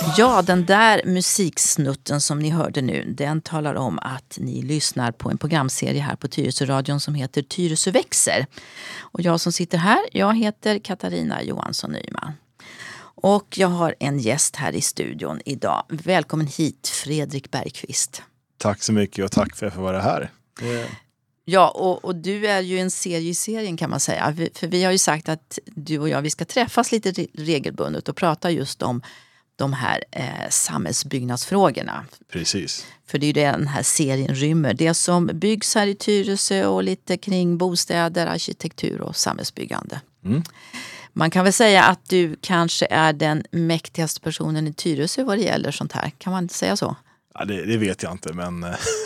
Ja, den där musiksnutten som ni hörde nu, den talar om att ni lyssnar på en programserie här på Tyresöradion som heter Tyresö växer. Och jag som sitter här, jag heter Katarina Johansson Nyman. Och jag har en gäst här i studion idag. Välkommen hit, Fredrik Bergqvist. Tack så mycket och tack för att jag får vara här. Ja, och du är ju en serie i serien kan man säga. För vi har ju sagt att du och jag, vi ska träffas lite regelbundet och prata just om de här samhällsbyggnadsfrågorna. Precis. För det är ju det den här serien rymmer. Det som byggs här i Tyresö och lite kring bostäder, arkitektur och samhällsbyggande. Mm. Man kan väl säga att du kanske är den mäktigaste personen i Tyresö vad det gäller sånt här. Kan man säga så? Ja, det vet jag inte, men...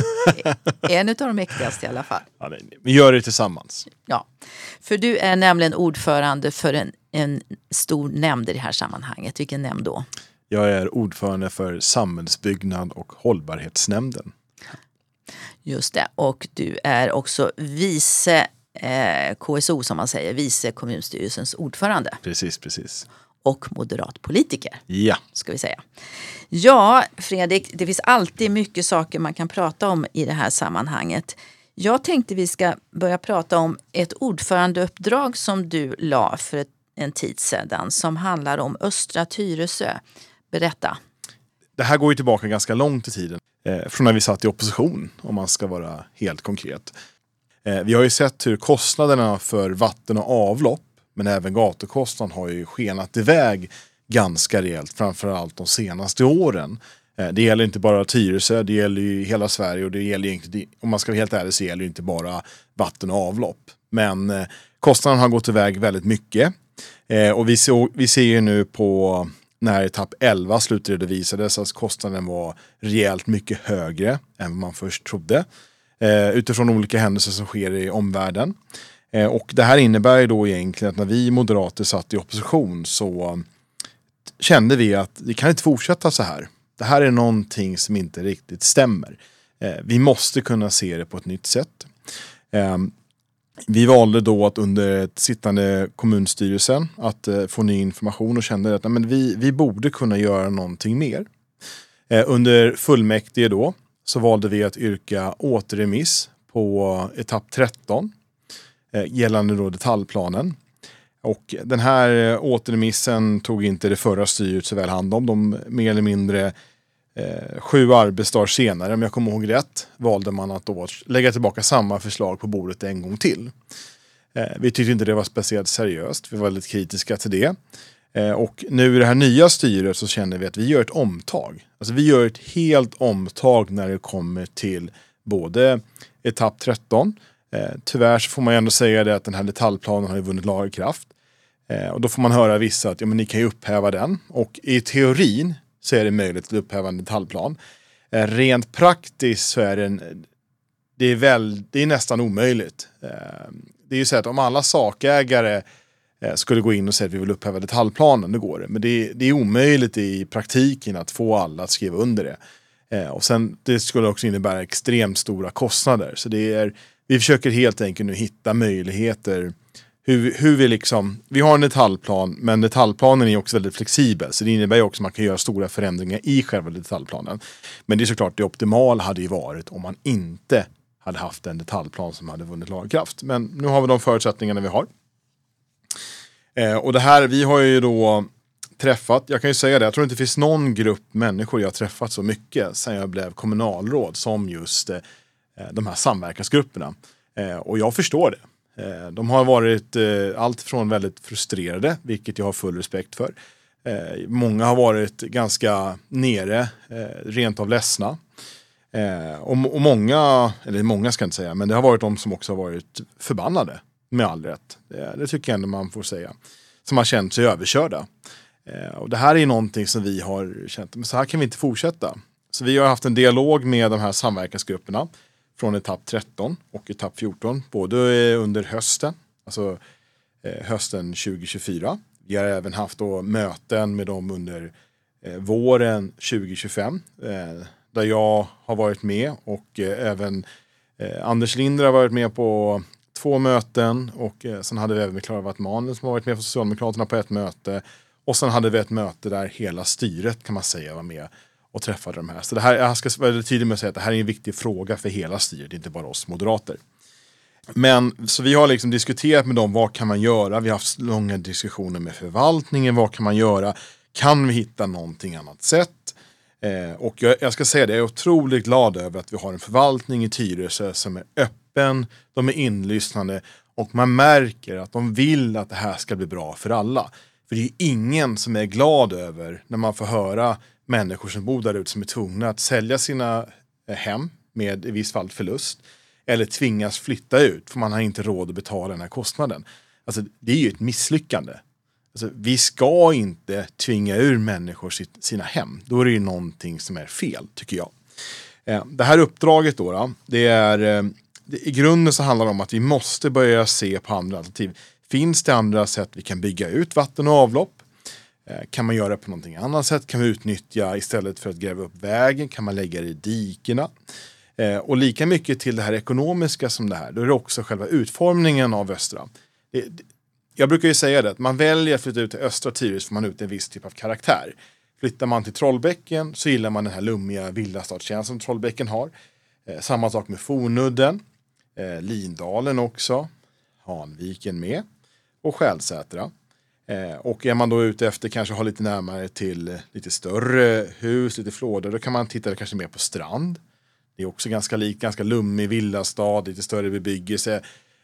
En av de mäktigaste i alla fall. Ja, vi gör det tillsammans. Ja, för du är nämligen ordförande för en stor nämnd i det här sammanhanget. Vilken nämnd då? Jag är ordförande för samhällsbyggnad och hållbarhetsnämnden. Just det, och du är också vice KSO som man säger, vice kommunstyrelsens ordförande. Precis. Och moderat politiker. Ja. Ska vi säga. Ja, Fredrik, det finns alltid mycket saker man kan prata om i det här sammanhanget. Jag tänkte vi ska börja prata om ett ordförandeuppdrag som du la för en tid sedan som handlar om Östra Tyresö. Berätta. Det här går ju tillbaka ganska långt i tiden. Från när vi satt i opposition, om man ska vara helt konkret. Vi har ju sett hur kostnaderna för vatten och avlopp, men även gatukostnaden har ju skenat iväg ganska rejält, framförallt de senaste åren. Det gäller inte bara Tyresö, det gäller ju hela Sverige och det gäller egentligen, om man ska vara helt ärlig så gäller det inte bara vatten och avlopp. Men kostnaden har gått iväg väldigt mycket. Och vi ser ju nu på när etapp 11 slutredovisades att kostnaden var rejält mycket högre än vad man först trodde. Utifrån olika händelser som sker i omvärlden. Och det här innebär ju då egentligen att när vi moderater satt i opposition så kände vi att det kan inte fortsätta så här. Det här är någonting som inte riktigt stämmer. Vi måste kunna se det på ett nytt sätt. Vi valde då att under ett sittande kommunstyrelsen att få ny information och kände att men vi borde kunna göra någonting mer. Under fullmäktige då så valde vi att yrka återremiss på etapp 13 gällande då detaljplanen. Och den här återremissen tog inte det förra styret så väl hand om. De mer eller mindre 7 arbetsdagar senare, om jag kommer ihåg rätt, valde man att då lägga tillbaka samma förslag på bordet en gång till. Vi tyckte inte det var speciellt seriöst. Vi var väldigt kritiska till det. Och nu i det här nya styret så känner vi att vi gör ett omtag. Alltså vi gör ett helt omtag när det kommer till både etapp 13. Tyvärr så får man ju ändå säga det att den här detaljplanen har ju vunnit laga kraft. Och då får man höra vissa att ja, men ni kan ju upphäva den. Och i teorin så är det möjligt att upphäva en detaljplan. Rent praktiskt så är det är nästan omöjligt. Det är ju så att om alla sakägare skulle gå in och säga att vi vill upphäva detaljplanen, då går det. Men det är omöjligt i praktiken att få alla att skriva under det. Och sen det skulle också innebära extremt stora kostnader. Så vi försöker helt enkelt nu hitta möjligheter hur vi vi har en detaljplan, men detaljplanen är också väldigt flexibel, så det innebär ju också att man kan göra stora förändringar i själva detaljplanen. Men det är såklart, det optimala hade ju varit om man inte hade haft en detaljplan som hade vunnit laga kraft. Men nu har vi de förutsättningarna vi har. Och det här, vi har ju då träffat, jag kan ju säga det, jag tror inte det finns någon grupp människor jag har träffat så mycket sedan jag blev kommunalråd som just de här samverkansgrupperna. Och jag förstår det. De har varit allt från väldigt frustrerade, vilket jag har full respekt för. Många har varit ganska nere, rent av ledsna. Och många, eller många ska jag inte säga, men det har varit de som också har varit förbannade, med all rätt. Det tycker jag ändå man får säga. Som har känt sig överkörda. Och det här är någonting som vi har känt, men så här kan vi inte fortsätta. Så vi har haft en dialog med de här samverkansgrupperna från etapp 13 och etapp 14, både under hösten, alltså hösten 2024. Vi har även haft då möten med dem under våren 2025, där jag har varit med och även Anders Linder har varit med på 2 möten och sen hade vi även med Klara Wattmanen som har varit med för Socialdemokraterna på 1 möte Och sen hade vi ett möte där hela styret kan man säga var med och träffade de här. Så det här, jag ska vara tydlig med att säga att det här är en viktig fråga för hela styret, inte bara oss moderater. Men så vi har liksom diskuterat med dem, vad kan man göra? Vi har haft långa diskussioner med förvaltningen, vad kan man göra? Kan vi hitta någonting annat sätt? Och jag ska säga det, jag är otroligt glad över att vi har en förvaltning i Tyresö som är öppen, de är inlyssnande och man märker att de vill att det här ska bli bra för alla. För det är ingen som är glad över när man får höra människor som bor där ute som är tvungna att sälja sina hem med i viss fall förlust eller tvingas flytta ut för man har inte råd att betala den här kostnaden. Alltså det är ju ett misslyckande. Alltså, vi ska inte tvinga ur människor sina hem. Då är det ju någonting som är fel, tycker jag. Det här uppdraget då det är i grunden så handlar det om att vi måste börja se på andra alternativ. Finns det andra sätt vi kan bygga ut vatten och avlopp? Kan man göra det på någonting annat sätt? Kan vi utnyttja istället för att gräva upp vägen? Kan man lägga det i dikerna? Och lika mycket till det här ekonomiska som det här. Då är det också själva utformningen av Östra. Jag brukar ju säga det att man väljer att flytta ut till Östra Tyresö för man ut en viss typ av karaktär. Flyttar man till Trollbäcken så gillar man den här lummiga villastadskänslan som Trollbäcken har. Samma sak med Fornudden, Lindalen också, Hanviken med och Skälsätra. Och är man då ute efter kanske ha lite närmare till lite större hus, lite flådor, då kan man titta kanske mer på Strand. Det är också ganska likt, ganska lummig villastad, lite större bebyggelse.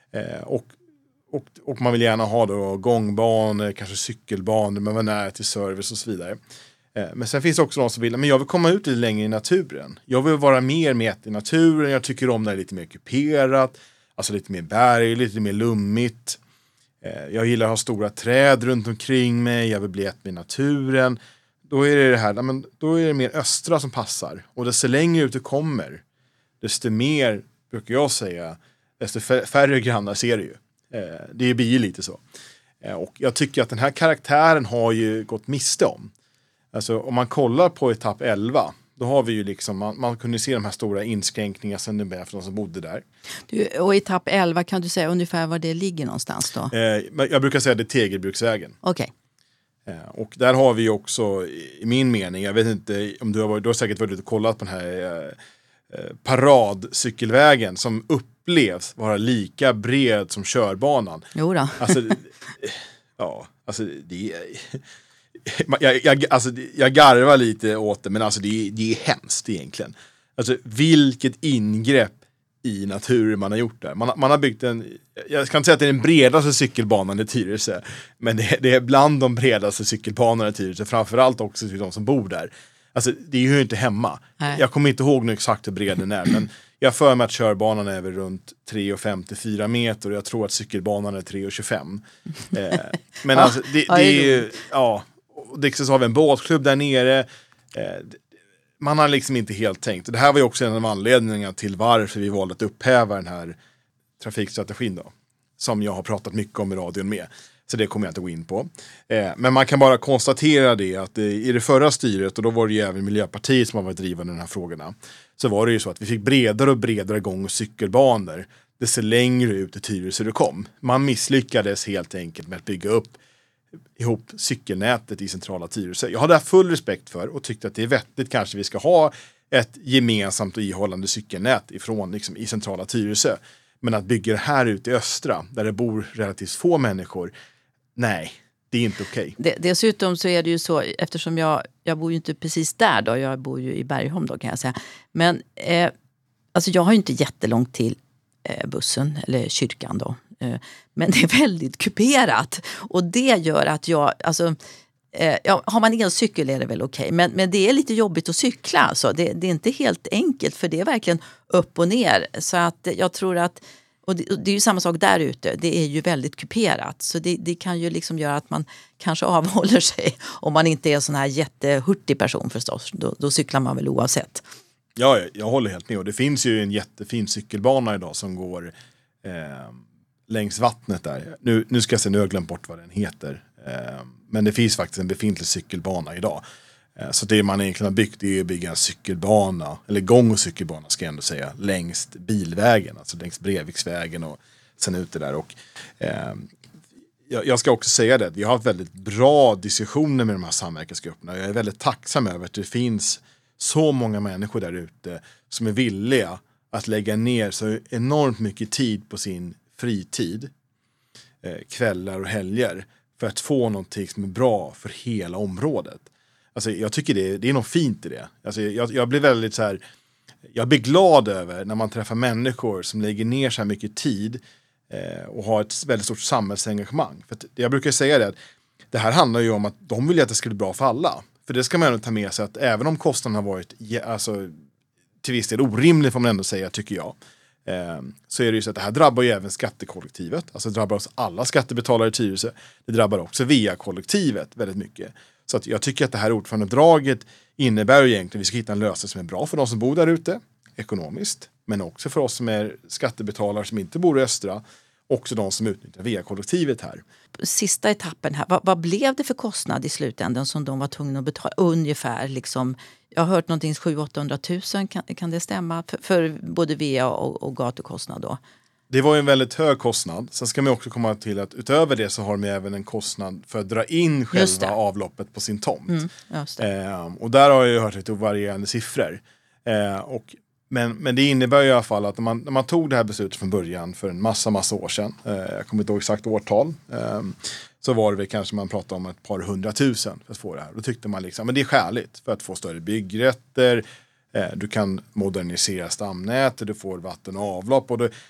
Och man vill gärna ha då gångbanor, kanske cykelbanor, man var nära till service och så vidare. Men sen finns det också de som vill, men jag vill komma ut lite längre i naturen. Jag vill vara mer med i naturen, jag tycker om när det är lite mer kuperat, alltså lite mer berg, lite mer lummigt. Jag gillar att ha stora träd runt omkring mig, jag vill bli ett med naturen. Då är det här, men då är det mer östra som passar. Och desto längre ut du kommer, desto mer, brukar jag säga, desto färre grannar ser du ju. Det blir ju lite så. Och jag tycker att den här karaktären har ju gått miste om. Alltså om man kollar på etapp 11, då har vi ju liksom, man kunde se de här stora inskränkningarna sen det började för de som bodde där. Och etapp 11, kan du säga ungefär var det ligger någonstans då? Jag brukar säga det är Tegelbruksvägen. Okej. Och där har vi också, i min mening, jag vet inte om du har säkert varit ute och kollat på den här paradcykelvägen som upplevs vara lika bred som körbanan. Jo då. Alltså, ja, alltså det jag garvar lite åt det, men alltså det är hemskt egentligen. Alltså vilket ingrepp i naturen man har gjort där. Man har byggt jag kan inte säga att det är den bredaste cykelbanan i Tyresö, men det är bland de bredaste cykelbanorna i Tyresö, framförallt också till de som bor där. Alltså det är ju inte hemma. Nej. Jag kommer inte ihåg nu exakt hur bred den är, men jag för mig att körbanan är väl runt 3,54 meter och jag tror att cykelbanan är 3,25. Men alltså det är ju, ja, det så har vi en båtklubb där nere. Man har liksom inte helt tänkt. Och det här var ju också en av anledningarna till varför vi valde att upphäva den här trafikstrategin då. Som jag har pratat mycket om i radion med. Så det kommer jag inte gå in på. Men man kan bara konstatera det att i det förra styret, och då var det ju även Miljöpartiet som har varit drivande i de här frågorna, så var det ju så att vi fick bredare och bredare gång- och cykelbanor desto längre ut i Tyresö det kom. Man misslyckades helt enkelt med att bygga upp ihop cykelnätet i centrala Tyresö. Jag har där full respekt för och tyckte att det är vettigt kanske vi ska ha ett gemensamt och ihållande cykelnät ifrån liksom, i centrala Tyresö. Men att bygga det här ute i östra, där det bor relativt få människor, nej, det är inte okej. Dessutom så är det ju så, eftersom jag bor ju inte precis där då, jag bor ju i Bergholm då kan jag säga. Men alltså jag har ju inte jättelångt till bussen eller kyrkan då. Men det är väldigt kuperat. Och det gör att har man elcykel är det väl okej. Men det är lite jobbigt att cykla. Alltså. Det är inte helt enkelt, för det är verkligen upp och ner. Så att jag tror att, och det är ju samma sak där ute, det är ju väldigt kuperat. Så det kan ju liksom göra att man kanske avhåller sig om man inte är en sån här jättehurtig person förstås. Då cyklar man väl oavsett. Ja, jag håller helt med. Och det finns ju en jättefin cykelbana idag som går längs vattnet där. Nu ska jag säga, nu har jag glömt bort vad den heter. Men det finns faktiskt en befintlig cykelbana idag. Så det man egentligen har byggt är att bygga en cykelbana, eller gång- och cykelbana ska jag ändå säga, längs bilvägen, alltså längs Breviksvägen och sen ut det där. Och Jag ska också säga det, vi har haft väldigt bra diskussioner med de här samverkansgrupperna. Jag är väldigt tacksam över att det finns så många människor där ute som är villiga att lägga ner så enormt mycket tid på sin fritid, kvällar och helger, för att få någonting som är bra för hela området. Alltså, jag tycker det är något fint i det. Alltså, jag blir väldigt så här, jag blir glad över när man träffar människor som lägger ner så här mycket tid och har ett väldigt stort samhällsengagemang. För att jag brukar säga det, att det här handlar ju om att de vill att det ska bli bra för alla. För det ska man ändå ta med sig, att även om kostnaden har varit alltså, till viss del orimlig, får man ändå säga, tycker jag. Så är det ju så att det här drabbar ju även skattekollektivet. Alltså det drabbar oss alla skattebetalare i Tyresö. Det drabbar också VA-kollektivet väldigt mycket. Så att jag tycker att det här ordförandedraget innebär ju egentligen att vi ska hitta en lösning som är bra för de som bor där ute ekonomiskt. Men också för oss som är skattebetalare som inte bor i Östra. Också de som utnyttjar VA-kollektivet här. Sista etappen här, vad blev det för kostnad i slutändan som de var tvungna att betala? Ungefär liksom, jag har hört någonting 700-800 000, kan det stämma? För både VA och gatukostnad då? Det var en väldigt hög kostnad. Sen ska man också komma till att utöver det så har de även en kostnad för att dra in själva avloppet på sin tomt. Och där har jag ju hört lite varierande siffror. Men det innebär ju i alla fall att när man tog det här beslutet från början för en massa år sedan, jag kommer inte ihåg exakt årtal, så var det väl kanske man pratade om ett par 100 000 för att få det här. Då tyckte man liksom, men det är skäligt för att få större byggrätter, du kan modernisera stamnätet, du får vatten och avlopp.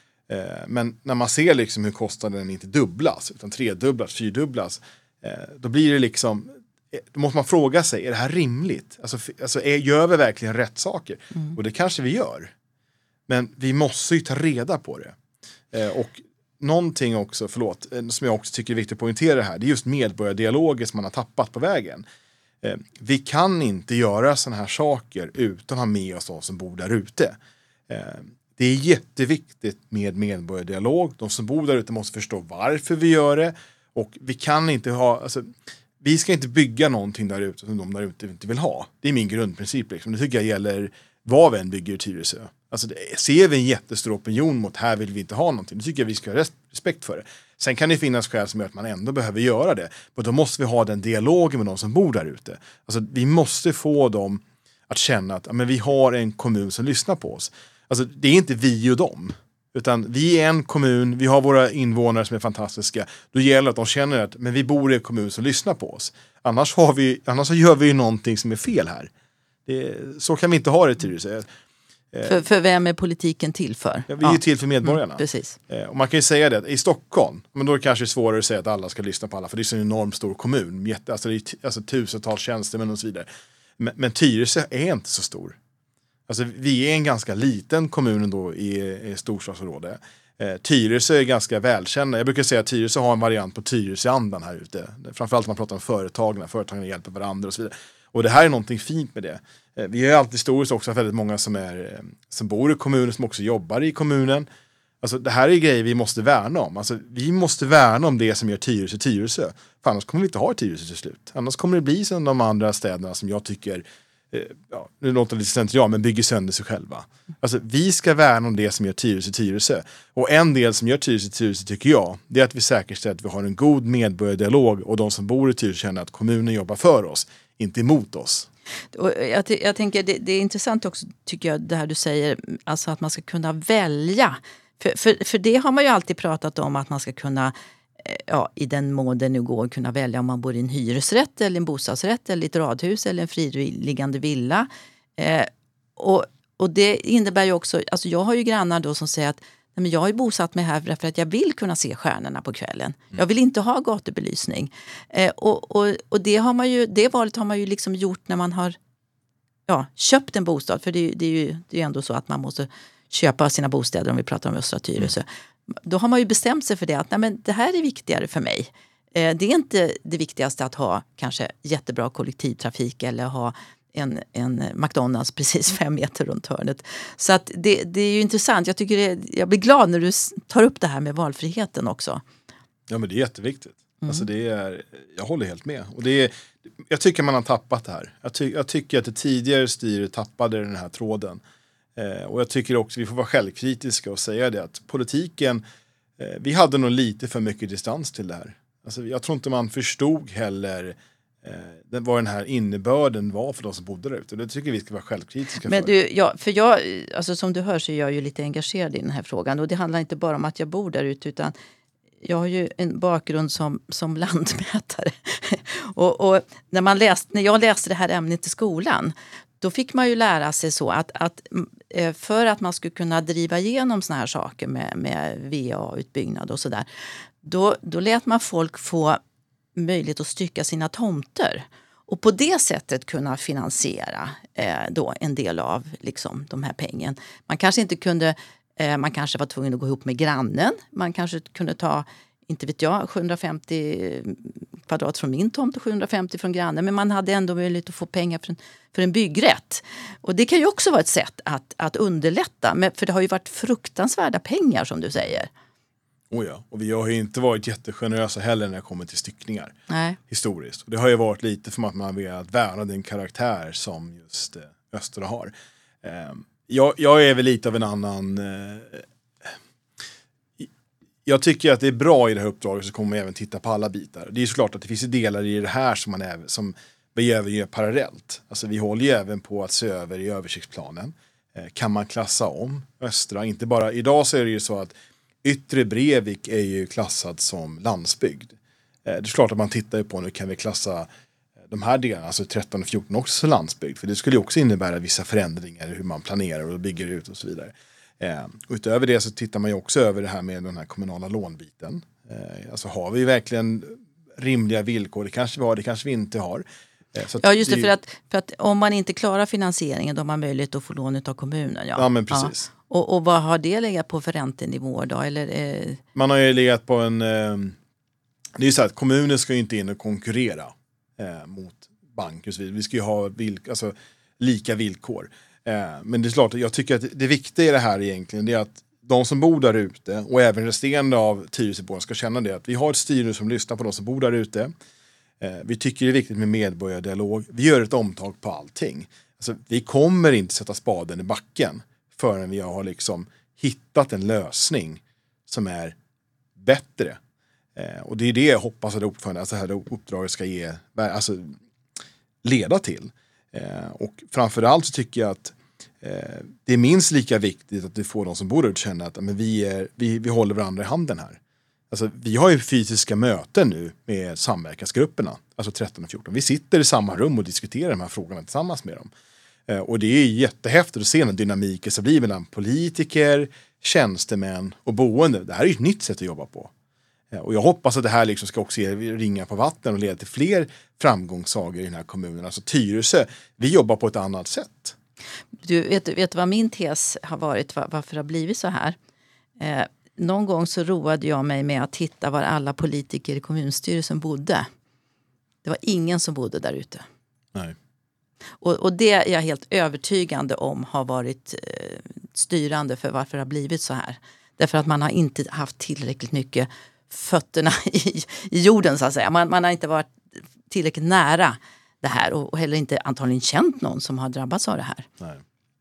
Men när man ser liksom hur kostnaden inte dubblas utan tredubblas, fyrdubblas, då blir det liksom, då måste man fråga sig, är det här rimligt? Alltså gör vi verkligen rätt saker? Och det kanske vi gör. Men vi måste ju ta reda på det. Och någonting också, som jag också tycker är viktigt att poängtera här, det är just medborgardialoger som man har tappat på vägen. Vi kan inte göra såna här saker utan att ha med oss de som bor där ute. Det är jätteviktigt med medborgardialog. De som bor där ute måste förstå varför vi gör det. Och vi kan inte ha, alltså, vi ska inte bygga någonting där ute som de där ute inte vill ha. Det är min grundprincip. Liksom. Det tycker jag gäller vad vi än bygger i Tyresö. Alltså, ser vi en jättestor opinion mot här vill vi inte ha någonting, då tycker jag vi ska ha respekt för det. Sen kan det finnas skäl som gör att man ändå behöver göra det. Men då måste vi ha den dialogen med de som bor där ute. Alltså, vi måste få dem att känna att men vi har en kommun som lyssnar på oss. Alltså, det är inte vi och dem. Utan vi är en kommun, vi har våra invånare som är fantastiska. Då gäller det att de känner att men vi bor i en kommun som lyssnar på oss. Annars så gör vi ju någonting som är fel här. Så kan vi inte ha det i Tyresö. För vem är politiken till för? Ja, vi är ju till för medborgarna. Precis. Och man kan ju säga det, i Stockholm, men då är det kanske svårare att säga att alla ska lyssna på alla. För det är så en enormt stor kommun. Det är tusentals tjänstemän och så vidare. Men Tyresö är inte så stor. Alltså, vi är en ganska liten kommun ändå i storstadsområdet. Tyresö är ganska välkända. Jag brukar säga att Tyresö har en variant på Tyresöandan här ute. Framförallt när man pratar om företagen hjälper varandra och så vidare. Och det här är någonting fint med det. Vi har alltid historiskt också väldigt många som bor i kommunen, som också jobbar i kommunen. Alltså, det här är grejer vi måste värna om. Alltså, vi måste värna om det som gör Tyresö. För annars kommer vi inte ha Tyresö till slut. Annars kommer det bli som de andra städerna som jag tycker, nu låter det lite sent, men bygger sönder sig själva. Alltså, vi ska värna om det som gör Tyresö. Och en del som gör Tyresö tycker jag, det är att vi säkerställer att vi har en god medborgardialog och de som bor i Tyresö känner att kommunen jobbar för oss, inte emot oss. Och jag tänker, det är intressant också, tycker jag, det här du säger, alltså att man ska kunna välja. För det har man ju alltid pratat om, att man ska kunna, i den mån det nu går, kunna välja om man bor i en hyresrätt eller en bostadsrätt eller ett radhus eller en friliggande villa. Och det innebär ju också, alltså jag har ju grannar då som säger att nej, men jag har ju bosatt mig här för att jag vill kunna se stjärnorna på kvällen. Jag vill inte ha gatubelysning. Och det valet har man ju liksom gjort när man har köpt en bostad. För det är ju ändå så att man måste köpa sina bostäder, om vi pratar om Östra Tyresö. Då har man ju bestämt sig för det, att nej, men det här är viktigare för mig. Det är inte det viktigaste att ha kanske jättebra kollektivtrafik eller ha en McDonalds precis 5 meter runt hörnet. Så att det är ju intressant. Jag blir glad när du tar upp det här med valfriheten också. Ja, men det är jätteviktigt. Alltså jag håller helt med. Och jag tycker man har tappat det här. Jag tycker att det tidigare styret tappade den här tråden. Och jag tycker också vi får vara självkritiska och säga det, att politiken, vi hade nog lite för mycket distans till det här. Alltså, jag tror inte man förstod heller vad den här innebörden var för de som bodde där ute. Det tycker vi ska vara självkritiska Men för. du, jag, alltså som du hör så är jag ju lite engagerad i den här frågan. Och det handlar inte bara om att jag bor där ute, utan jag har ju en bakgrund som lantmätare. och när jag läste det här ämnet i skolan, då fick man ju lära sig så att för att man skulle kunna driva igenom såna här saker med VA-utbyggnad och sådär, då lät man folk få möjlighet att stycka sina tomter och på det sättet kunna finansiera då en del av liksom, de här pengarna. Man kanske inte kunde, man kanske var tvungen att gå ihop med grannen, man kanske kunde ta, inte vet jag, 750 kvadrat från min tomt och 750 från grannen, men man hade ändå möjlighet att få pengar för en byggrätt. Och det kan ju också vara ett sätt att underlätta, för det har ju varit fruktansvärda pengar som du säger. Oh ja, och vi har ju inte varit jättegenerösa heller när det kommer till styckningar. Nej. Historiskt. Och det har ju varit lite för att man vill värna den karaktär som just Östra har. Jag är väl lite av en annan... Jag tycker att det är bra i det här uppdraget, så kommer man även titta på alla bitar. Det är såklart att det finns delar i det här som behöver göra parallellt. Alltså vi håller ju även på att se över i översiktsplanen. Kan man klassa om Östra? Inte bara, idag så är det ju så att Yttre Brevik är ju klassad som landsbygd. Det är klart att man tittar på nu, kan vi klassa de här delarna, alltså 13 och 14 också som landsbygd. För det skulle ju också innebära vissa förändringar i hur man planerar och bygger ut och så vidare. Och utöver det så tittar man ju också över det här med den här kommunala lånbiten. Alltså har vi verkligen rimliga villkor? Det kanske vi har, det kanske vi inte har. Så ja, just det, för att om man inte klarar finansieringen, då har man möjlighet att få lån av kommunen. Ja, men precis. Ja. Och vad har det legat på för räntenivåer då? Eller, Man har ju legat på en... det är ju så att kommunen ska ju inte in och konkurrera mot banker och så vidare. Vi ska ju ha lika villkor. Men det är klart, jag tycker att det viktiga i det här egentligen är att de som bor där ute och även resterande av Tyresöborna ska känna det, att vi har ett styre som lyssnar på de som bor där ute. Vi tycker det är viktigt med medborgardialog. Vi gör ett omtag på allting. Alltså, vi kommer inte sätta spaden i backen förrän vi har liksom hittat en lösning som är bättre. Och det är det jag hoppas att det här uppdraget ska leda till. Och framförallt så tycker jag att det är minst lika viktigt att vi får de som bor där att känna att men vi håller varandra i handen här. Alltså, vi har ju fysiska möten nu med samverkansgrupperna, alltså 13 och 14. Vi sitter i samma rum och diskuterar de här frågorna tillsammans med dem. Och det är jättehäftigt att se den dynamiken som blir mellan politiker, tjänstemän och boende. Det här är ju ett nytt sätt att jobba på. Och jag hoppas att det här liksom ska också ringa på vatten och leda till fler framgångssagor i den här kommunen. Alltså Tyresö, vi jobbar på ett annat sätt. Du vet vad min tes har varit, varför det har blivit så här? Någon gång så roade jag mig med att hitta var alla politiker i kommunstyrelsen bodde. Det var ingen som bodde där ute. Nej. Och det är jag helt övertygande om har varit styrande för varför det har blivit så här. Därför att man har inte haft tillräckligt mycket fötterna i jorden så att säga. Man har inte varit tillräckligt nära det här och heller inte antagligen känt någon som har drabbats av det här. Nej.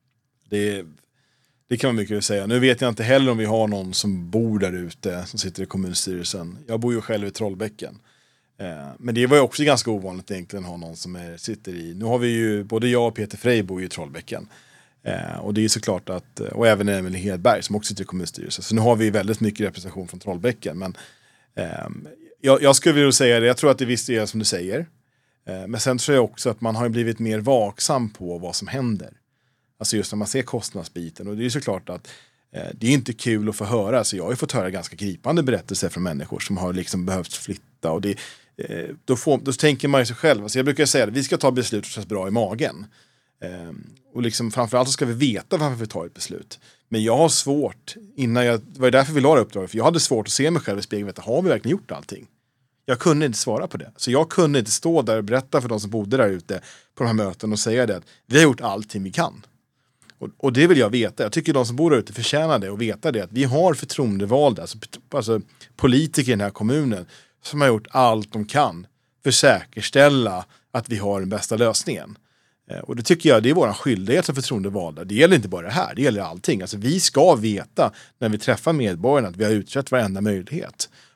Det kan man mycket säga. Nu vet jag inte heller om vi har någon som bor där ute som sitter i kommunstyrelsen. Jag bor ju själv i Trollbäcken. Men det var ju också ganska ovanligt egentligen att ha någon som sitter i... Nu har vi ju, både jag och Peter Frey bor i Trollbäcken. Och det är ju såklart att... Och även Emelie Hedberg som också sitter i kommunstyrelsen. Så nu har vi väldigt mycket representation från Trollbäcken. Men jag skulle vilja säga det. Jag tror att det visst är som du säger. Men sen tror jag också att man har blivit mer vaksam på vad som händer. Alltså just när man ser kostnadsbiten. Och det är ju såklart att det är inte kul att få höra. Så jag har ju fått höra ganska gripande berättelser från människor som har liksom behövt flytta. Och det, då tänker man ju sig själv. Alltså jag brukar säga att vi ska ta beslut som känns bra i magen. Och liksom, framförallt så ska vi veta varför vi tar ett beslut. Men jag har svårt, det var därför vi la uppdraget. För jag hade svårt att se mig själv i spegeln. Har vi verkligen gjort allting? Jag kunde inte svara på det. Så jag kunde inte stå där och berätta för de som bodde där ute på de här mötena och säga det att vi har gjort allting vi kan. Och det vill jag veta. Jag tycker de som bor där ute förtjänar det och veta det. Att vi har förtroendevalda, alltså politiker i den här kommunen som har gjort allt de kan för att säkerställa att vi har den bästa lösningen. Och det tycker jag, det är vår skyldighet som förtroendevalda. Det gäller inte bara det här, det gäller allting. Alltså vi ska veta när vi träffar medborgarna att vi har utrett varenda möjlighet.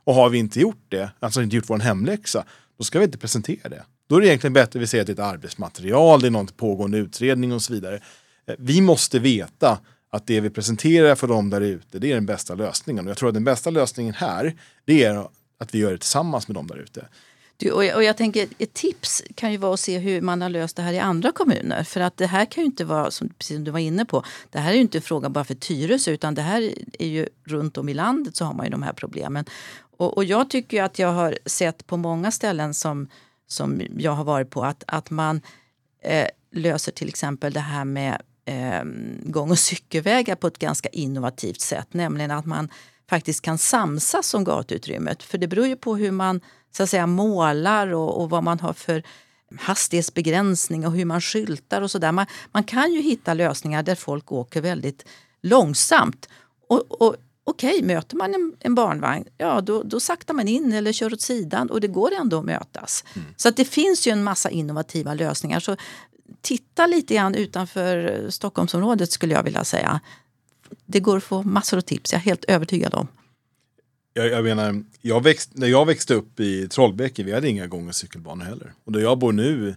Och har vi inte gjort det, alltså inte gjort vår hemläxa, då ska vi inte presentera det. Då är det egentligen bättre att vi säger att det är ett arbetsmaterial, det är någon pågående utredning och så vidare. Vi måste veta att det vi presenterar för dem där ute, det är den bästa lösningen. Och jag tror att den bästa lösningen här, det är att vi gör det tillsammans med dem där ute. Och jag tänker, ett tips kan ju vara att se hur man har löst det här i andra kommuner. För att det här kan ju inte vara, precis som du var inne på, det här är ju inte en fråga bara för Tyresö, utan det här är ju runt om i landet så har man ju de här problemen. Och jag tycker ju att jag har sett på många ställen som jag har varit på att man löser till exempel det här med gång- och cykelvägar på ett ganska innovativt sätt. Nämligen att man faktiskt kan samsas om gatuutrymmet. För det beror ju på hur man så att säga målar och vad man har för hastighetsbegränsning och hur man skyltar och sådär. Man kan ju hitta lösningar där folk åker väldigt långsamt. Och okej, möter man en barnvagn, ja då saktar man in eller kör åt sidan och det går ändå att mötas. Så att det finns ju en massa innovativa lösningar. Så titta lite grann utanför Stockholmsområdet skulle jag vilja säga. Det går att få massor av tips, jag är helt övertygad om. Jag menar, när jag växte upp i Trollbäcke, vi hade inga gång- och cykelbanor heller. Och där jag bor nu,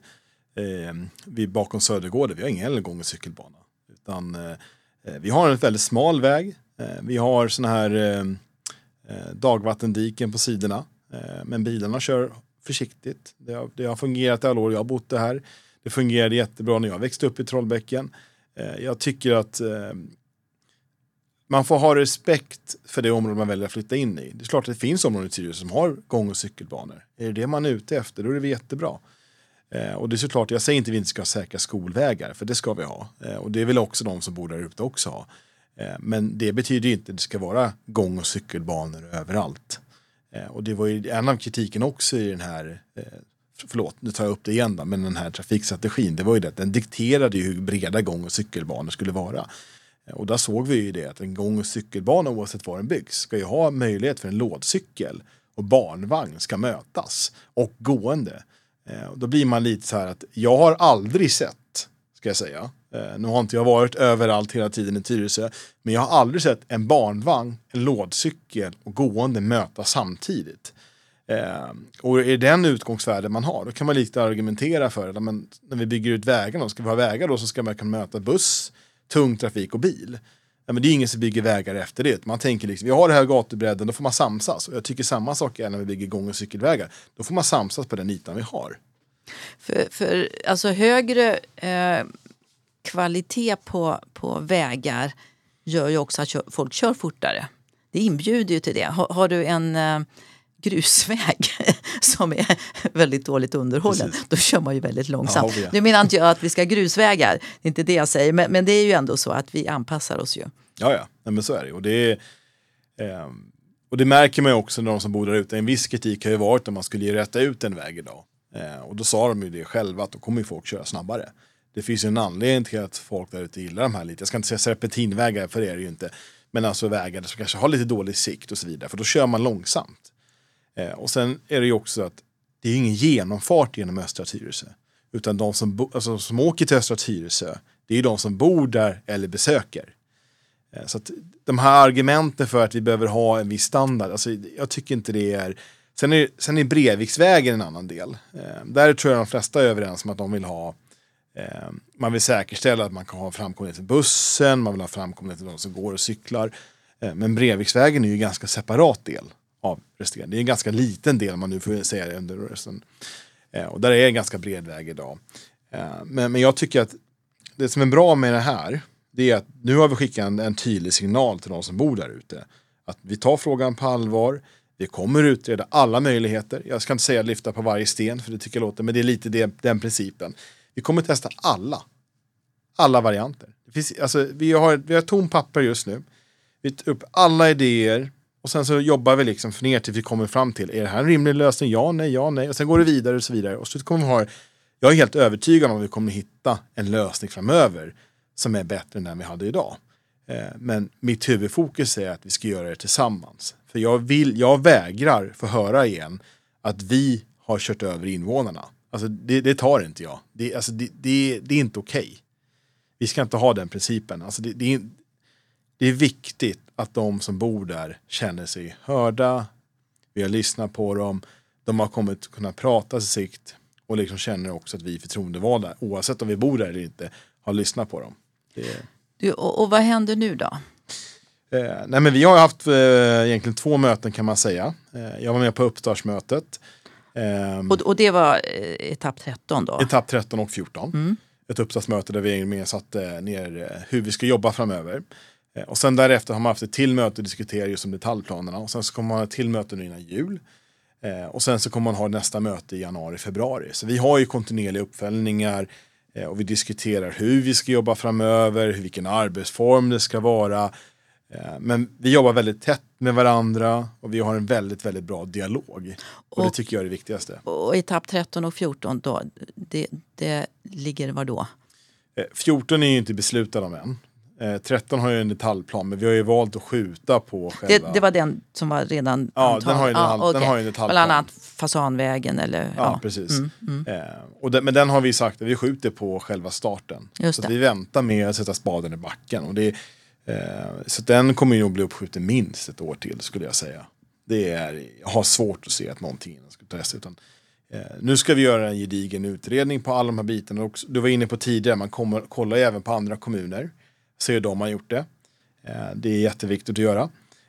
bakom Södergården, vi har ingen gång- och cykelbana. Utan vi har en väldigt smal väg. Vi har såna här dagvattendiken på sidorna. Men bilarna kör försiktigt. Det har fungerat alla år jag har bott det här. Det fungerade jättebra när jag växte upp i Trollbäcken. Jag tycker att man får ha respekt för det område man väljer att flytta in i. Det är klart att det finns områden i Tyresö som har gång- och cykelbanor. Är det man är ute efter, då är det jättebra. Och det är såklart, jag säger inte att vi inte ska ha säkra skolvägar, för det ska vi ha. Och det är väl också de som bor där ute också ha. Men det betyder inte att det ska vara gång- och cykelbanor överallt. Och det var ju en av kritiken också i den här, förlåt, nu tar jag upp det igen då, men den här trafikstrategin, det var ju det att den dikterade ju hur breda gång- och cykelbanor skulle vara. Och där såg vi ju det att en gång- och cykelbana, oavsett var den byggs, ska ju ha möjlighet för en lådcykel och barnvagn ska mötas och gående. Och då blir man lite så här att jag har aldrig sett, ska jag säga, nu har inte jag varit överallt hela tiden i Tyresö, men jag har aldrig sett en barnvagn, en lådcykel och gående mötas samtidigt. Och är det den utgångsvärde man har, då kan man lite argumentera för det. Men när vi bygger ut vägarna, ska vi ha vägar då så ska man kunna möta buss, tung trafik och bil. Ja, men det är ingen som bygger vägar efter det. Man tänker liksom, vi har det här gatubredden, då får man samsas. Och jag tycker samma sak är när vi bygger gång- och cykelvägar. Då får man samsas på den ytan vi har. För alltså högre kvalitet på vägar gör ju också att folk kör fortare. Det inbjuder ju till det. Har du en grusväg som är väldigt dåligt underhållen, precis, då kör man ju väldigt långsamt. Nu menar inte jag att vi ska ha grusvägar, det är inte det jag säger, men det är ju ändå så att vi anpassar oss ju. Ja, men så är det. Och det märker man ju också när de som bor där ute. En viss kritik har ju varit om man skulle rätta ut en väg idag. Och då sa de ju det själva, att då kommer ju folk köra snabbare. Det finns ju en anledning till att folk där ute gillar de här lite, jag ska inte säga serpentinvägar, för det är det ju inte, men alltså vägar som kanske har lite dålig sikt och så vidare, för då kör man långsamt. Och sen är det ju också att det är ingen genomfart genom östra Tyresö. Utan de som åker till östra Tyresö, det är ju de som bor där eller besöker. Så att de här argumenten för att vi behöver ha en viss standard, alltså jag tycker inte det är... Sen är Breviksvägen en annan del. Där tror jag de flesta är överens om att de vill ha... Man vill säkerställa att man kan ha framkomlighet till bussen, man vill ha framkomlighet till de som går och cyklar. Men Breviksvägen är ju en ganska separat del av resterande. Det är en ganska liten del, man nu får säga det under resten. Och där är en ganska bred väg idag. Men jag tycker att det som är bra med det här, det är att nu har vi skickat en tydlig signal till de som bor där ute. Att vi tar frågan på allvar. Vi kommer utreda alla möjligheter. Jag ska inte säga lyfta på varje sten, för det tycker jag låter, men det är lite den principen. Vi kommer testa alla varianter. Det finns, alltså, vi har tom papper just nu. Vi tar upp alla idéer och sen så jobbar vi liksom ner till vi kommer fram till, är det här en rimlig lösning? Ja, nej. Och sen går det vidare och så vidare. Och så kommer vi jag är helt övertygad om att vi kommer hitta en lösning framöver som är bättre än den vi hade idag. Men mitt huvudfokus är att vi ska göra det tillsammans. För jag vägrar få höra igen att vi har kört över invånarna. Alltså det tar inte jag. Det är inte okej. Vi ska inte ha den principen. Alltså det är viktigt att de som bor där känner sig hörda, Vi har lyssnat på dem. De har kommit kunna prata till sikt och liksom känner också att vi är förtroendevalda, oavsett om vi bor där eller inte, har lyssnat på dem. Och vad händer nu då? Nej, men vi har haft egentligen 2 möten kan man säga. Jag var med på uppstartsmötet. Och det var etapp 13 då? Etapp 13 och 14. Ett uppstartsmöte där vi med satte ner hur vi ska jobba framöver. Och sen därefter har man haft ett till möte och diskuterat just om detaljplanerna. Och sen så kommer man ha ett till möte nu innan jul. Och sen så kommer man ha nästa möte i januari-februari. Så vi har ju kontinuerliga uppföljningar och vi diskuterar hur vi ska jobba framöver, vilken arbetsform det ska vara. Men vi jobbar väldigt tätt med varandra och vi har en väldigt, väldigt bra dialog. Och det tycker jag är det viktigaste. Och etapp 13 och 14 då, det ligger var då? 14 är ju inte beslutad om än. 13 har ju en detaljplan, men vi har ju valt att skjuta på själva... Det var den som var redan antagen? Ja, den har ju en detaljplan. Bland annat fasanvägen eller... Ja, precis. Men den har vi sagt att vi skjuter på själva starten. Så att vi väntar med att sätta spaden i backen. Och så den kommer ju att bli uppskjuten minst ett år till, skulle jag säga. Jag har svårt att se att någonting ska tas, utan nu ska vi göra en gedigen utredning på alla de här bitarna. Du var inne på tidigare, man kommer kolla även på andra kommuner. Se hur de har gjort det. Det är jätteviktigt att göra.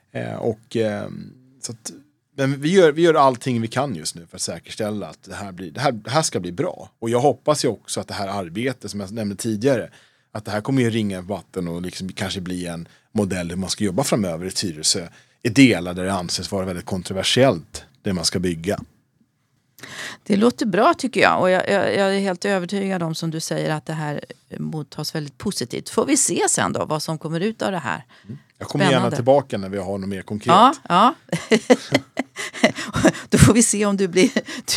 Men vi gör allting vi kan just nu för att säkerställa att det här ska bli bra. Och jag hoppas ju också att det här arbetet som jag nämnde tidigare, att det här kommer ju ringa vatten och liksom kanske bli en modell hur man ska jobba framöver i Tyresö. I delar där det anses vara väldigt kontroversiellt, det man ska bygga. Det låter bra tycker jag, och jag är helt övertygad om, som du säger, att det här mottas väldigt positivt. Får vi se sen då vad som kommer ut av det här. Jag kommer gärna tillbaka när vi har något mer konkret. Ja. Då får vi se om du blir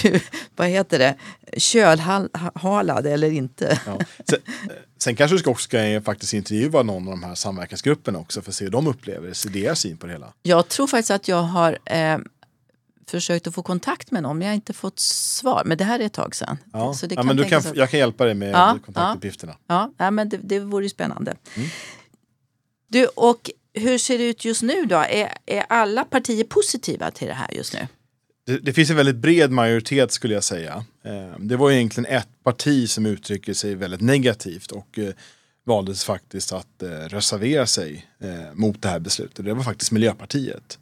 kölhalad eller inte. Ja. Sen kanske du ska faktiskt intervjua någon av de här samverkansgrupperna också för att se hur de upplever se deras syn på det hela. Jag tror faktiskt att jag har försökt att få kontakt med någon, men jag har inte fått svar. Men det här är ett tag sedan. Ja. Så det men jag kan hjälpa dig med kontaktuppgifterna. Ja, men det vore ju spännande. Du, och hur ser det ut just nu då? Är alla partier positiva till det här just nu? Det finns en väldigt bred majoritet, skulle jag säga. Det var egentligen ett parti som uttrycker sig väldigt negativt och valdes faktiskt att reservera sig mot det här beslutet. Det var faktiskt Miljöpartiet.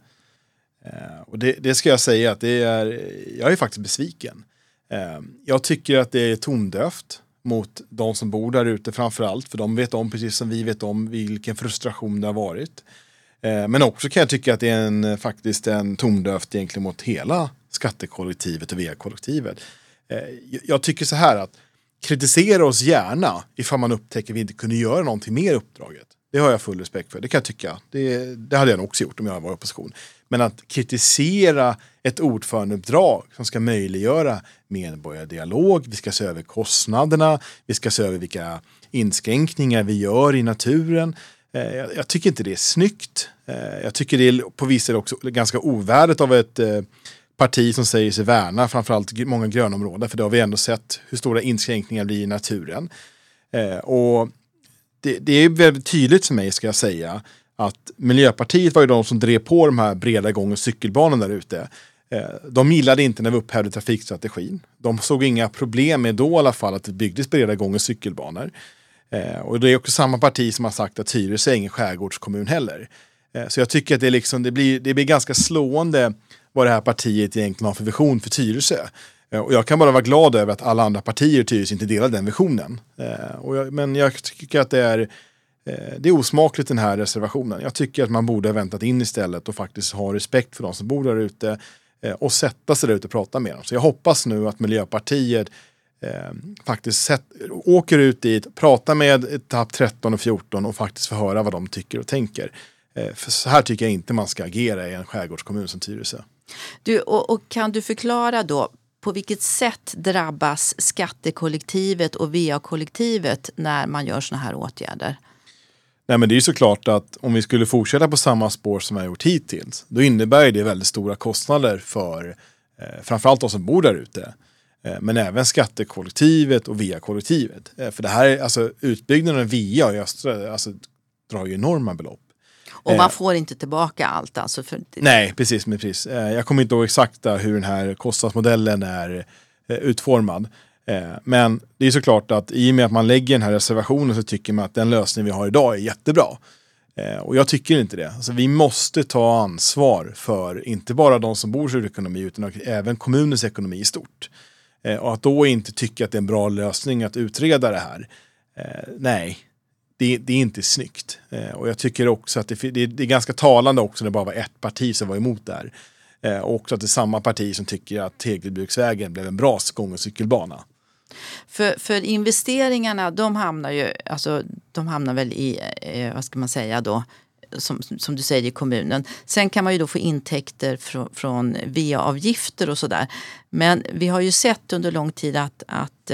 Och det ska jag säga att jag är faktiskt besviken. Jag tycker att det är tondövt mot de som bor där ute framförallt, för de vet om, precis som vi vet om, vilken frustration det har varit. Men också kan jag tycka att det är faktiskt en tondövt egentligen mot hela skattekollektivet och VA-kollektivet. Jag tycker så här att kritisera oss gärna ifall man upptäcker att vi inte kunde göra någonting mer i uppdraget. Det har jag full respekt för. Det kan jag tycka. Det hade jag nog också gjort om jag var i opposition. Men att kritisera ett ordförandeuppdrag som ska möjliggöra medborgardialog, vi ska se över kostnaderna, vi ska se över vilka inskränkningar vi gör i naturen. Jag tycker inte det är snyggt. Jag tycker det är på vissa också ganska ovärdigt av ett parti som säger sig värna framförallt många grönområden, för det har vi ändå sett hur stora inskränkningar blir i naturen. Och det är väldigt tydligt för mig, ska jag säga, att Miljöpartiet var ju de som drev på de här breda gång- och cykelbanorna där ute. De gillade inte när vi upphävde trafikstrategin. De såg inga problem med då i alla fall att det byggdes breda gång- och cykelbanor. Och det är också samma parti som har sagt att Tyresö är ingen skärgårdskommun heller. Så jag tycker att det blir ganska slående vad det här partiet egentligen har för vision för Tyresö. Och jag kan bara vara glad över att alla andra partier i Tyresö inte delar den visionen. Men jag tycker att det är osmakligt, den här reservationen. Jag tycker att man borde ha väntat in istället och faktiskt ha respekt för de som bor där ute och sätta sig där ute och prata med dem. Så jag hoppas nu att Miljöpartiet faktiskt åker ut dit, pratar med etapp 13 och 14 och faktiskt får höra vad de tycker och tänker. För så här tycker jag inte man ska agera i en skärgårdskommun som Tyresö. Du, och kan du förklara då, på vilket sätt drabbas skattekollektivet och VA-kollektivet när man gör såna här åtgärder? Nej, men det är ju såklart att om vi skulle fortsätta på samma spår som vi har gjort hittills, då innebär det väldigt stora kostnader för framförallt de som bor där ute. Men även skattekollektivet och VA-kollektivet. För det här, alltså utbyggnaden av VA i östra, alltså, drar ju enorma belopp. Och man får inte tillbaka allt alltså? Nej, precis. Jag kommer inte ihåg exakt hur den här kostnadsmodellen är utformad. Men det är såklart att i och med att man lägger den här reservationen så tycker man att den lösning vi har idag är jättebra. Och jag tycker inte det. Alltså, vi måste ta ansvar för inte bara de som bor i ekonomi utan även kommunens ekonomi i stort. Och att då inte tycka att det är en bra lösning att utreda det här. Nej, det är inte snyggt. Och jag tycker också att det är ganska talande också när det bara var ett parti som var emot det här. Och också att det är samma parti som tycker att Tegelbruksvägen blev en bra gång- och cykelbana. För investeringarna, de hamnar väl i, vad ska man säga då, som du säger, i kommunen. Sen kan man ju då få intäkter från VA-avgifter och sådär. Men vi har ju sett under lång tid att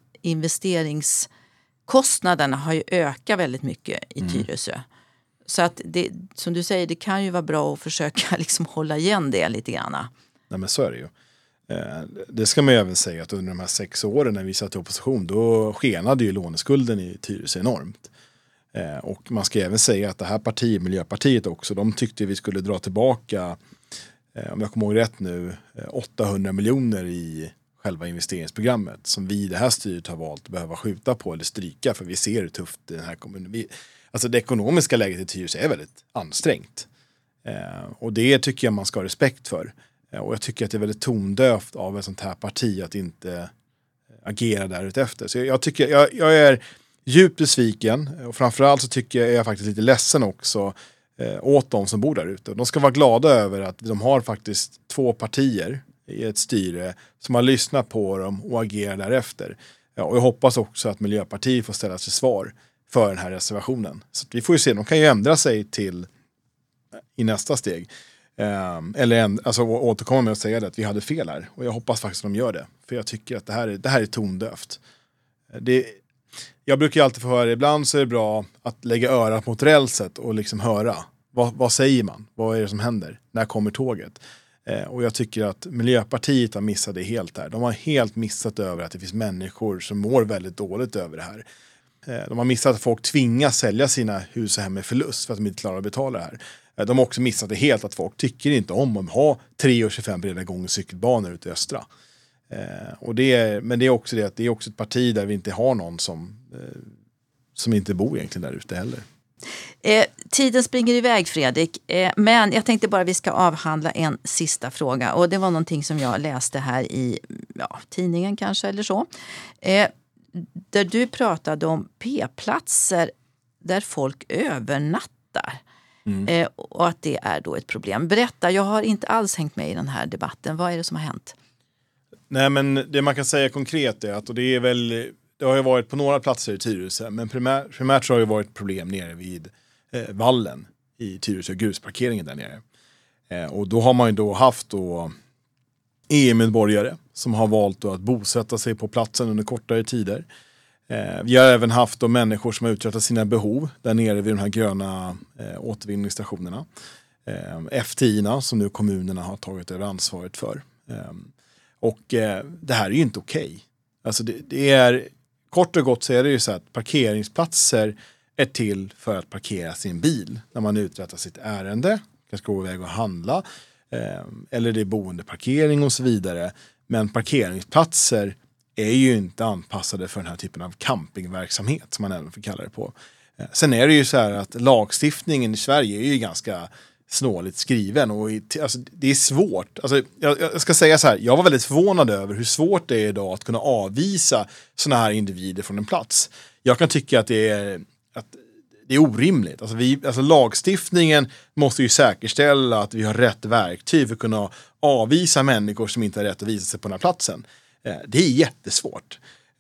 investeringskostnaderna har ju ökat väldigt mycket i Tyresö. Så att det, som du säger, det kan ju vara bra att försöka liksom hålla igen det lite grann. Nej, men så är det ju. Det ska man ju även säga att under de här 6 åren när vi satt i opposition, då skenade ju låneskulden i Tyresö enormt. Och man ska även säga att det här partiet, Miljöpartiet också, de tyckte vi skulle dra tillbaka, om jag kommer ihåg rätt nu, 800 miljoner i själva investeringsprogrammet som vi i det här styret har valt att behöva skjuta på eller stryka, för vi ser hur tufft den här kommunen. Alltså det ekonomiska läget i Tyresö är väldigt ansträngt. Och det tycker jag man ska ha respekt för. Och jag tycker att det är väldigt tondövt av ett sånt här parti att inte agera därutefter. Så jag är djupt besviken, och framförallt så tycker jag faktiskt lite ledsen också åt de som bor där ute. De ska vara glada över att de har faktiskt 2 partier i ett styre som har lyssnat på dem och agerar därefter. Och jag hoppas också att Miljöpartiet får ställa sig svar för den här reservationen. Så att vi får ju se, de kan ju ändra sig till i nästa steg. Eller återkomma med att säga det, att vi hade fel här. Och jag hoppas faktiskt att de gör det. För jag tycker att det här är tondövt. Jag brukar ju alltid få höra, ibland så är det bra att lägga örat mot rälset och liksom höra. Vad säger man? Vad är det som händer? När kommer tåget? Och jag tycker att Miljöpartiet har missat det helt här. De har helt missat över att det finns människor som mår väldigt dåligt över det här. De har missat att folk tvingas sälja sina hus och hem med förlust för att de inte klarar att betala det här. De har också missat det helt att folk tycker inte om att ha 3,25 breda gång- och cykelbanor ute i östra. Men det är också det att det är också ett parti där vi inte har någon som inte bor egentligen där ute heller. Tiden springer iväg, Fredrik, men jag tänkte bara vi ska avhandla en sista fråga, och det var någonting som jag läste här i tidningen kanske eller så. Där du pratade om p-platser där folk övernattar. Och att det är då ett problem. Berätta, jag har inte alls hängt med i den här debatten. Vad är det som har hänt? Nej, men det man kan säga konkret är att, och det har ju varit på några platser i Tyresö, men primärt så har det varit problem nere vid vallen i Tyresö, grusparkeringen där nere. Och då har man ju då haft EU-medborgare som har valt att bosätta sig på platsen under kortare tider. Vi har även haft människor som har uträttat sina behov där nere vid de här gröna återvinningsstationerna. FTI-erna som nu kommunerna har tagit över ansvaret för. Och det här är ju inte okej. Alltså det är, kort och gott så är det ju så att parkeringsplatser är till för att parkera sin bil när man uträttar sitt ärende, kanske gå iväg och handla, eller det är boendeparkering och så vidare. Men parkeringsplatser är ju inte anpassade för den här typen av campingverksamhet som man även får kalla det på. Sen är det ju så här att lagstiftningen i Sverige är ju ganska snåligt skriven, och alltså, det är svårt. Alltså, jag ska säga så här, jag var väldigt förvånad över hur svårt det är idag att kunna avvisa såna här individer från en plats. Jag kan tycka att det är orimligt. Alltså lagstiftningen måste ju säkerställa att vi har rätt verktyg för att kunna avvisa människor som inte har rätt att visa sig på den här platsen. Det är jättesvårt.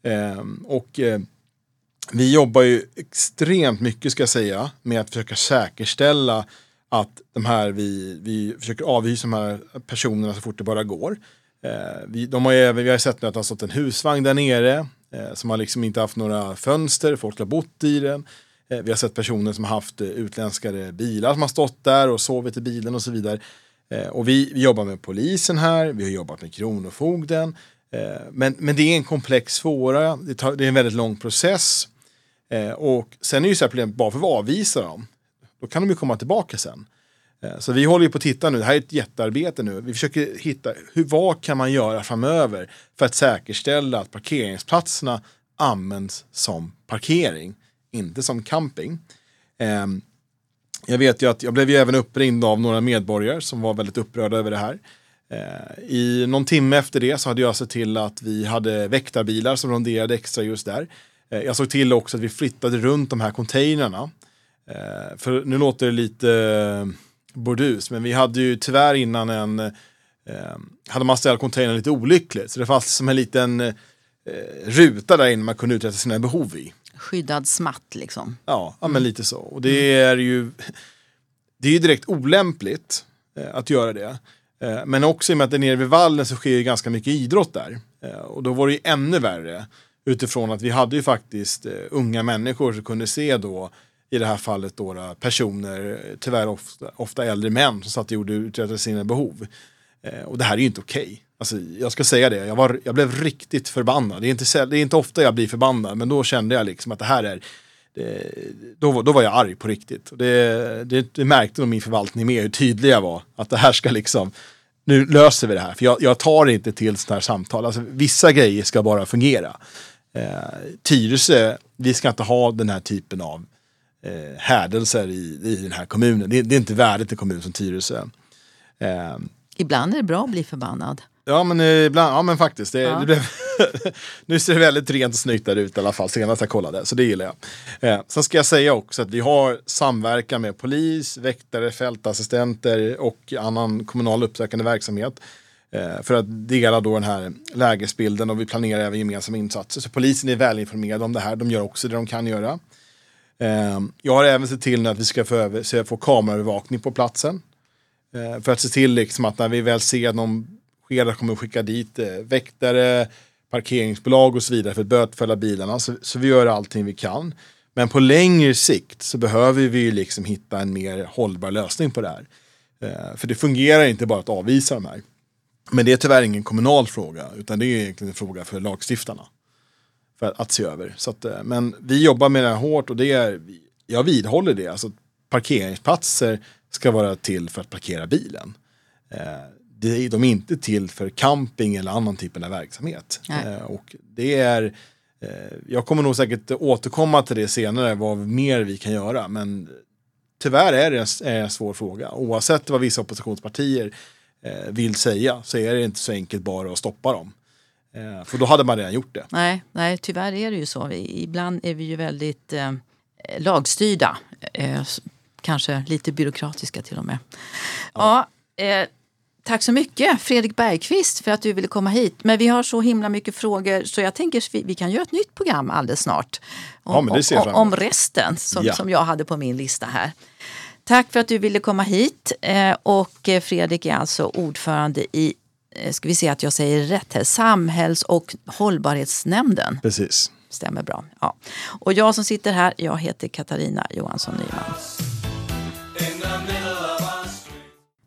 Vi jobbar ju extremt mycket, ska jag säga, med att försöka säkerställa att vi försöker avhysa de här personerna så fort det bara går. Vi har sett nu att det har stått en husvagn där nere som har liksom inte haft några fönster, folk har bott i den. Vi har sett personer som har haft utländska bilar som har stått där och sovit i bilen och så vidare. Och vi jobbar med polisen här, vi har jobbat med kronofogden. Men det är en komplex fråga, det är en väldigt lång process. Och sen är ju så här problem, bara för att avvisa dem, då kan de ju komma tillbaka sen. Så vi håller ju på att titta nu, det här är ett jättearbete nu. Vi försöker hitta vad kan man göra framöver för att säkerställa att parkeringsplatserna används som parkering, inte som camping. Jag vet ju att jag blev ju även uppringd av några medborgare som var väldigt upprörda över det här. I någon timme efter det så hade jag sett till att vi hade väktarbilar som ronderade extra just där. Jag såg till också att vi flyttade runt de här containrarna. För nu låter det lite bordus, men vi hade ju tyvärr innan hade man ställt containern lite olyckligt. Så det fanns som en liten ruta där inne man kunde uträtta sina behov i. Skyddad smatt liksom. Ja, men lite så. Och det är ju direkt olämpligt att göra det. Men också i och med att det är nere vid vallen så sker ju ganska mycket idrott där. Och då var det ju ännu värre utifrån att vi hade ju faktiskt unga människor som kunde se då i det här fallet då personer, tyvärr ofta äldre män som satt och uträttade sina behov. Och det här är ju inte okej. Alltså, jag ska säga det, jag blev riktigt förbannad. Det är inte ofta jag blir förbannad, men då kände jag liksom att det här är... Då var jag arg på riktigt. Det märkte nog min förvaltning med hur tydlig jag var. Att det här ska liksom... Nu löser vi det här. För jag tar inte till sådana här samtal. Alltså, vissa grejer ska bara fungera. Tyresö, vi ska inte ha den här typen av hädelser i den här kommunen. Det är inte värdigt en kommun som Tyresö. Ibland är det bra att bli förbannad. Ja, men ibland, ja, men faktiskt. Det blev nu ser det väldigt rent och snyggt där ute i alla fall, senast jag kollade. Så det gillar jag. Sen ska jag säga också att vi har samverkan med polis, väktare, fältassistenter och annan kommunal uppsökande verksamhet. För att dela då den här lägesbilden, och vi planerar även gemensamma insatser. Så polisen är välinformerade om det här. De gör också det de kan göra. Jag har även sett till nu att vi ska få kameraövervakning på platsen. För att se till liksom att när vi väl ser att någon sker kommer vi skicka dit väktare, parkeringsbolag och så vidare för att bötfälla bilarna. Så vi gör allting vi kan. Men på längre sikt så behöver vi liksom hitta en mer hållbar lösning på det här. För det fungerar inte bara att avvisa de här. Men det är tyvärr ingen kommunal fråga, utan det är egentligen en fråga för lagstiftarna. För att se över. Så att, men vi jobbar med det här hårt, och jag vidhåller det. Alltså, parkeringsplatser ska vara till för att parkera bilen. De är inte till för camping eller annan typ av verksamhet. Och det är... jag kommer nog säkert återkomma till det senare, vad mer vi kan göra. Men tyvärr är det en svår fråga. Oavsett vad vissa oppositionspartier vill säga, så är det inte så enkelt bara att stoppa dem. För då hade man redan gjort det. Nej, tyvärr är det ju så. Ibland är vi ju väldigt lagstyrda. Kanske lite byråkratiska till och med. Ja, tack så mycket Fredrik Bergqvist för att du ville komma hit. Men vi har så himla mycket frågor, så jag tänker att vi kan göra ett nytt program alldeles snart. Om resten som jag hade på min lista här. Tack för att du ville komma hit. Och Fredrik är alltså ordförande i, ska vi se att jag säger rätt här, Samhälls- och hållbarhetsnämnden. Precis. Stämmer bra. Ja. Och jag som sitter här, jag heter Katarina Johansson Nyman.